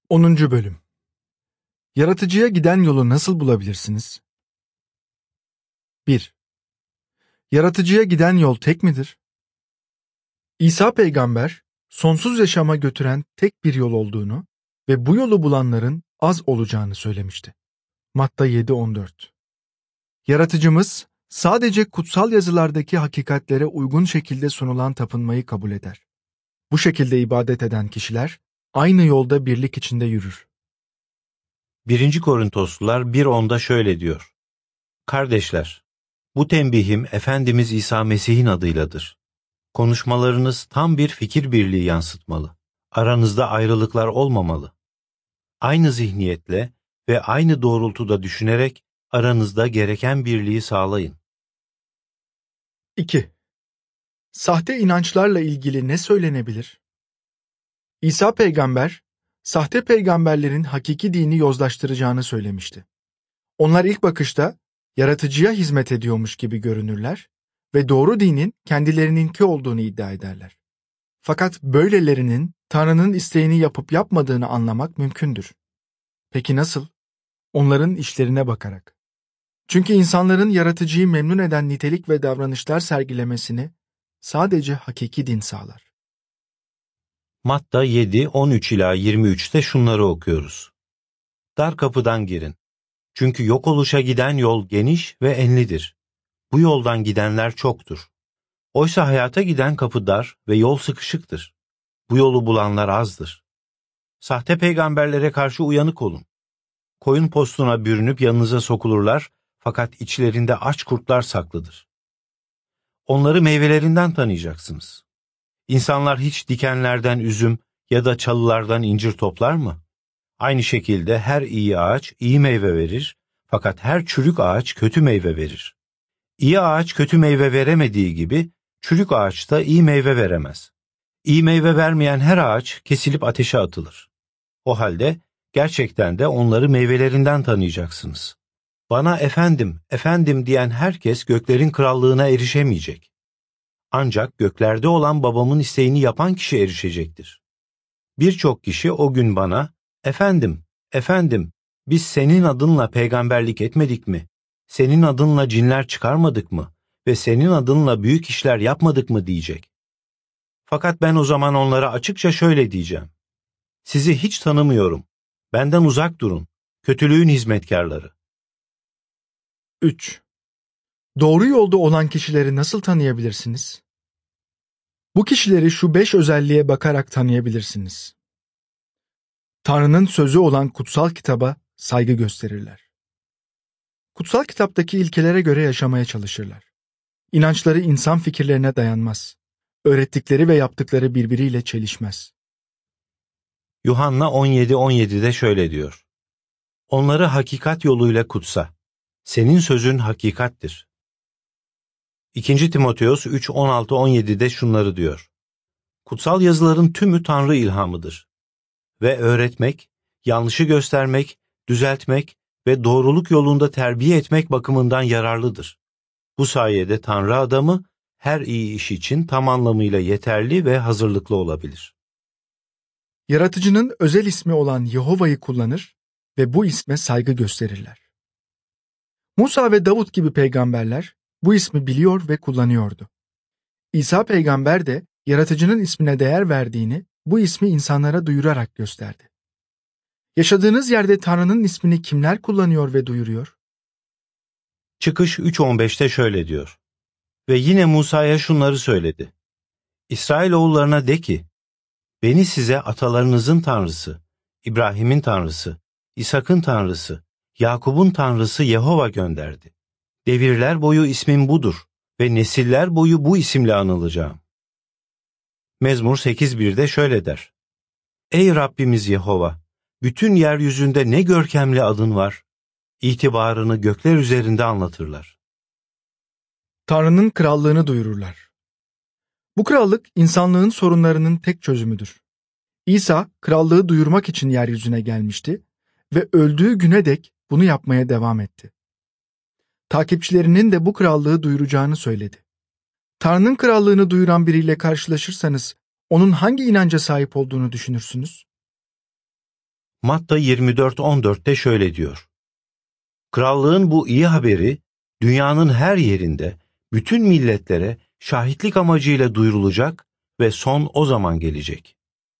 10. Bölüm. Yaratıcıya giden yolu nasıl bulabilirsiniz? 1. Yaratıcıya giden yol tek midir? İsa peygamber, sonsuz yaşama götüren tek bir yol olduğunu ve bu yolu bulanların az olacağını söylemişti. Matta 7:14. Yaratıcımız sadece kutsal yazılardaki hakikatlere uygun şekilde sunulan tapınmayı kabul eder. Bu şekilde ibadet eden kişiler aynı yolda birlik içinde yürür. 1. Korintoslular 1:10'da şöyle diyor: Kardeşler, bu tembihim Efendimiz İsa Mesih'in adıyladır. Konuşmalarınız tam bir fikir birliği yansıtmalı. Aranızda ayrılıklar olmamalı. Aynı zihniyetle ve aynı doğrultuda düşünerek aranızda gereken birliği sağlayın. 2. Sahte inançlarla ilgili ne söylenebilir? İsa peygamber, sahte peygamberlerin hakiki dini yozlaştıracağını söylemişti. Onlar ilk bakışta yaratıcıya hizmet ediyormuş gibi görünürler ve doğru dinin kendilerininki olduğunu iddia ederler. Fakat böylelerinin Tanrı'nın isteğini yapıp yapmadığını anlamak mümkündür. Peki nasıl? Onların işlerine bakarak. Çünkü insanların yaratıcıyı memnun eden nitelik ve davranışlar sergilemesini sadece hakiki din sağlar. Matta 7:13-23'te şunları okuyoruz. Dar kapıdan girin. Çünkü yok oluşa giden yol geniş ve enlidir. Bu yoldan gidenler çoktur. Oysa hayata giden kapı dar ve yol sıkışıktır. Bu yolu bulanlar azdır. Sahte peygamberlere karşı uyanık olun. Koyun postuna bürünüp yanınıza sokulurlar, fakat içlerinde aç kurtlar saklıdır. Onları meyvelerinden tanıyacaksınız. İnsanlar hiç dikenlerden üzüm ya da çalılardan incir toplar mı? Aynı şekilde her iyi ağaç iyi meyve verir, fakat her çürük ağaç kötü meyve verir. İyi ağaç kötü meyve veremediği gibi, çürük ağaç da iyi meyve veremez. İyi meyve vermeyen her ağaç kesilip ateşe atılır. O halde gerçekten de onları meyvelerinden tanıyacaksınız. Bana efendim, efendim diyen herkes göklerin krallığına erişemeyecek. Ancak göklerde olan babamın isteğini yapan kişi erişecektir. Birçok kişi o gün bana, efendim, efendim, biz senin adınla peygamberlik etmedik mi? Senin adınla cinler çıkarmadık mı? Ve senin adınla büyük işler yapmadık mı diyecek. Fakat ben o zaman onlara açıkça şöyle diyeceğim. Sizi hiç tanımıyorum. Benden uzak durun. Kötülüğün hizmetkarları. 3. Doğru yolda olan kişileri nasıl tanıyabilirsiniz? Bu kişileri şu 5 özelliğe bakarak tanıyabilirsiniz. Tanrı'nın sözü olan kutsal kitaba saygı gösterirler. Kutsal kitaptaki ilkelere göre yaşamaya çalışırlar. İnançları insan fikirlerine dayanmaz. Öğrettikleri ve yaptıkları birbiriyle çelişmez. Yuhanna 17:17'de şöyle diyor. Onları hakikat yoluyla kutsa. Senin sözün hakikattir. 2. Timoteos 3:16-17'de şunları diyor. Kutsal yazıların tümü Tanrı ilhamıdır. Ve öğretmek, yanlışı göstermek, düzeltmek ve doğruluk yolunda terbiye etmek bakımından yararlıdır. Bu sayede Tanrı adamı her iyi iş için tam anlamıyla yeterli ve hazırlıklı olabilir. Yaratıcının özel ismi olan Yehova'yı kullanır ve bu isme saygı gösterirler. Musa ve Davut gibi peygamberler bu ismi biliyor ve kullanıyordu. İsa peygamber de yaratıcının ismine değer verdiğini bu ismi insanlara duyurarak gösterdi. Yaşadığınız yerde Tanrı'nın ismini kimler kullanıyor ve duyuruyor? Çıkış 3:15'te şöyle diyor. Ve yine Musa'ya şunları söyledi. İsrailoğullarına de ki, beni size atalarınızın Tanrısı, İbrahim'in Tanrısı, İshak'ın Tanrısı, Yakup'un Tanrısı Yehova gönderdi. Devirler boyu ismim budur ve nesiller boyu bu isimle anılacağım. Mezmur 8:1'de şöyle der. Ey Rabbimiz Yehova, bütün yeryüzünde ne görkemli adın var. İtibarını gökler üzerinde anlatırlar. Tanrı'nın krallığını duyururlar. Bu krallık insanlığın sorunlarının tek çözümüdür. İsa krallığı duyurmak için yeryüzüne gelmişti ve öldüğü güne dek bunu yapmaya devam etti. Takipçilerinin de bu krallığı duyuracağını söyledi. Tanrı'nın krallığını duyuran biriyle karşılaşırsanız onun hangi inanca sahip olduğunu düşünürsünüz? Matta 24:14'te şöyle diyor. Krallığın bu iyi haberi dünyanın her yerinde bütün milletlere şahitlik amacıyla duyurulacak ve son o zaman gelecek.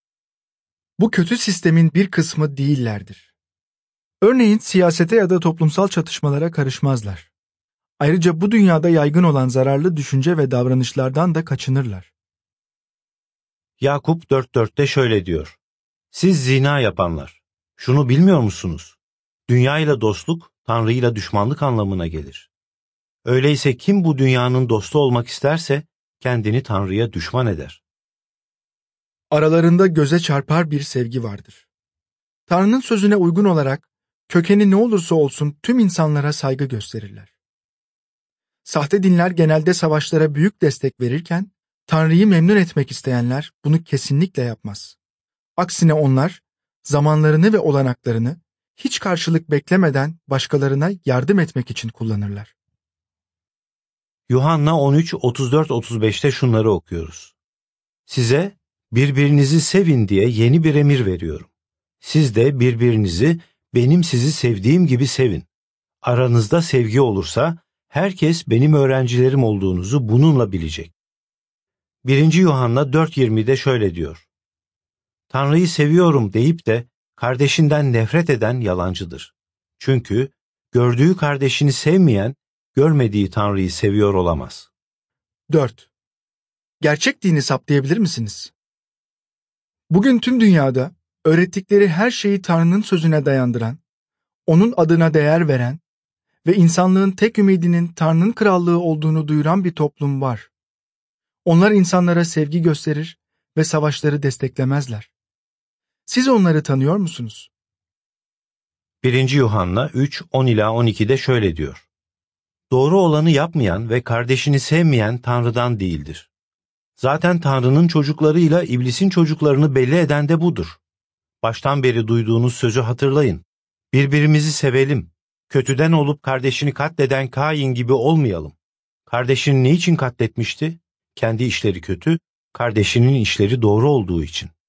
Bu kötü sistemin bir kısmı değillerdir. Örneğin siyasete ya da toplumsal çatışmalara karışmazlar. Ayrıca bu dünyada yaygın olan zararlı düşünce ve davranışlardan da kaçınırlar. Yakup 4:4'te şöyle diyor. Siz zina yapanlar, şunu bilmiyor musunuz? Dünya ile dostluk, Tanrı ile düşmanlık anlamına gelir. Öyleyse kim bu dünyanın dostu olmak isterse kendini Tanrı'ya düşman eder. Aralarında göze çarpar bir sevgi vardır. Tanrı'nın sözüne uygun olarak kökeni ne olursa olsun tüm insanlara saygı gösterirler. Sahte dinler genelde savaşlara büyük destek verirken, Tanrı'yı memnun etmek isteyenler bunu kesinlikle yapmaz. Aksine onlar, zamanlarını ve olanaklarını hiç karşılık beklemeden başkalarına yardım etmek için kullanırlar. Yuhanna 13:34-35'te şunları okuyoruz. Size birbirinizi sevin diye yeni bir emir veriyorum. Siz de birbirinizi benim sizi sevdiğim gibi sevin. Aranızda sevgi olursa herkes benim öğrencilerim olduğunuzu bununla bilecek. 1. Yuhanna 4:20'de şöyle diyor. Tanrı'yı seviyorum deyip de kardeşinden nefret eden yalancıdır. Çünkü gördüğü kardeşini sevmeyen, görmediği Tanrı'yı seviyor olamaz. 4. Gerçek dini saptayabilir misiniz? Bugün tüm dünyada öğrettikleri her şeyi Tanrı'nın sözüne dayandıran, onun adına değer veren ve insanlığın tek ümidinin Tanrı'nın krallığı olduğunu duyuran bir toplum var. Onlar insanlara sevgi gösterir ve savaşları desteklemezler. Siz onları tanıyor musunuz? 1. Yuhanna 3:10-12'de şöyle diyor. Doğru olanı yapmayan ve kardeşini sevmeyen Tanrı'dan değildir. Zaten Tanrı'nın çocuklarıyla iblisin çocuklarını belli eden de budur. Baştan beri duyduğunuz sözü hatırlayın. Birbirimizi sevelim. Kötüden olup kardeşini katleden Kain gibi olmayalım. Kardeşini ne için katletmişti? Kendi işleri kötü, kardeşinin işleri doğru olduğu için.